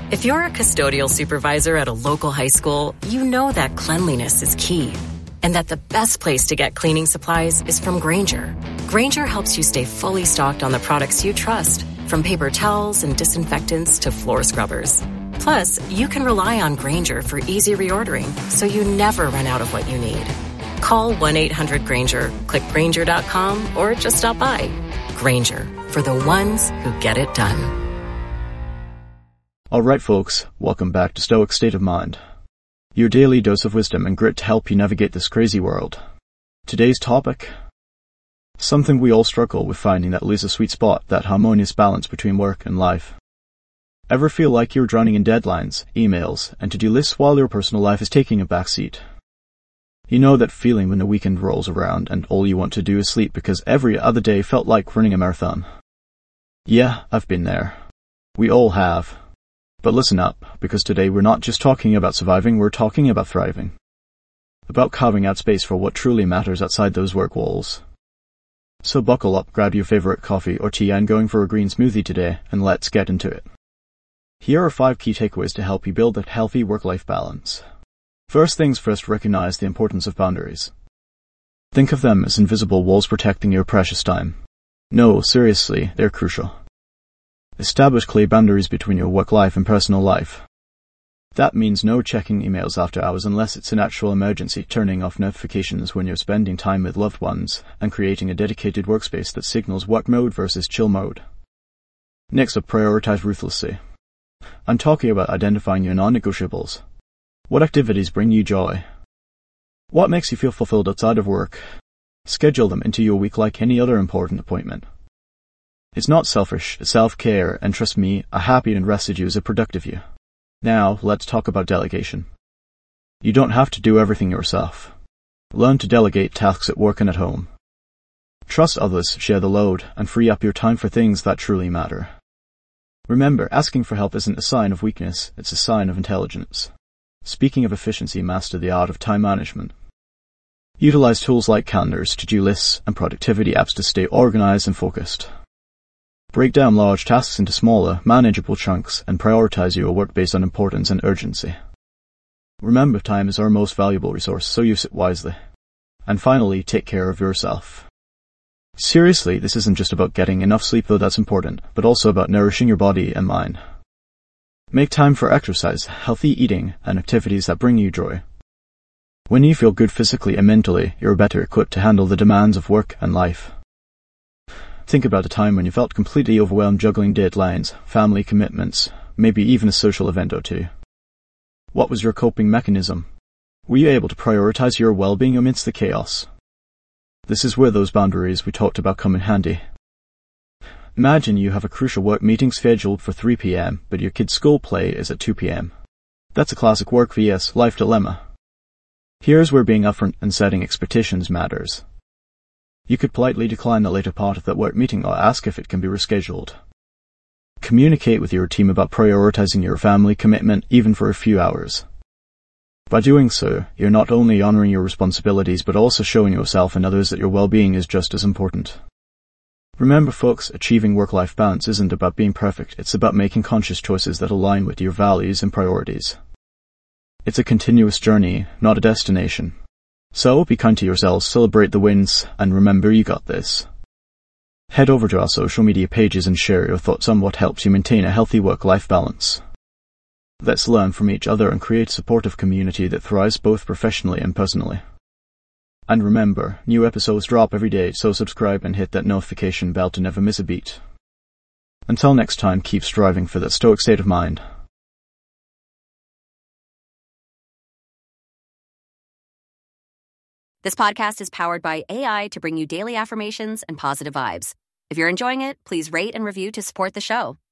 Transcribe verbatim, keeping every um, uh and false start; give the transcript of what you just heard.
If you're a custodial supervisor at a local high school, you know that cleanliness is key. And that the best place to get cleaning supplies is from Grainger. Grainger helps you stay fully stocked on the products you trust, from paper towels and disinfectants to floor scrubbers. Plus, you can rely on Grainger for easy reordering, so you never run out of what you need. Call one eight hundred Grainger, click Grainger dot com, or just stop by. Grainger, for the ones who get it done. Alright folks, welcome back to Stoic State of Mind. Your daily dose of wisdom and grit to help you navigate this crazy world. Today's topic? Something we all struggle with finding that lose a sweet spot, that harmonious balance between work and life. Ever feel like you're drowning in deadlines, emails, and to-do lists while your personal life is taking a backseat? You know that feeling when the weekend rolls around and all you want to do is sleep because every other day felt like running a marathon. Yeah, I've been there. We all have. But listen up, because today we're not just talking about surviving, we're talking about thriving. About carving out space for what truly matters outside those work walls. So buckle up, grab your favorite coffee or tea and going for a green smoothie today, and let's get into it. Here are five key takeaways to help you build a healthy work-life balance. First things first, recognize the importance of boundaries. Think of them as invisible walls protecting your precious time. No, seriously, they're crucial. Establish clear boundaries between your work life and personal life. That means no checking emails after hours unless it's an actual emergency, turning off notifications when you're spending time with loved ones, and creating a dedicated workspace that signals work mode versus chill mode. Next up, prioritize ruthlessly. I'm talking about identifying your non-negotiables. What activities bring you joy? What makes you feel fulfilled outside of work? Schedule them into your week like any other important appointment. It's not selfish, it's self-care, and trust me, a happy and rested you is a productive you. Now, let's talk about delegation. You don't have to do everything yourself. Learn to delegate tasks at work and at home. Trust others, share the load, and free up your time for things that truly matter. Remember, asking for help isn't a sign of weakness, it's a sign of intelligence. Speaking of efficiency, master the art of time management. Utilize tools like calendars, to-do lists, and productivity apps to stay organized and focused. Break down large tasks into smaller, manageable chunks and prioritize your work based on importance and urgency. Remember, time is our most valuable resource, so use it wisely. And finally, take care of yourself. Seriously, this isn't just about getting enough sleep, though that's important, but also about nourishing your body and mind. Make time for exercise, healthy eating, and activities that bring you joy. When you feel good physically and mentally, you're better equipped to handle the demands of work and life. Think about a time when you felt completely overwhelmed juggling deadlines, family commitments, maybe even a social event or two. What was your coping mechanism? Were you able to prioritize your well-being amidst the chaos? This is where those boundaries we talked about come in handy. Imagine you have a crucial work meeting scheduled for three p.m., but your kid's school play is at two p.m. That's a classic work versus life dilemma. Here's where being upfront and setting expectations matters. You could politely decline the later part of that work meeting or ask if it can be rescheduled. Communicate with your team about prioritizing your family commitment even for a few hours. By doing so, you're not only honoring your responsibilities but also showing yourself and others that your well-being is just as important. Remember folks, achieving work-life balance isn't about being perfect, it's about making conscious choices that align with your values and priorities. It's a continuous journey, not a destination. So, be kind to yourselves, celebrate the wins, and remember you got this. Head over to our social media pages and share your thoughts on what helps you maintain a healthy work-life balance. Let's learn from each other and create a supportive community that thrives both professionally and personally. And remember, new episodes drop every day, so subscribe and hit that notification bell to never miss a beat. Until next time, keep striving for that stoic state of mind. This podcast is powered by A I to bring you daily affirmations and positive vibes. If you're enjoying it, please rate and review to support the show.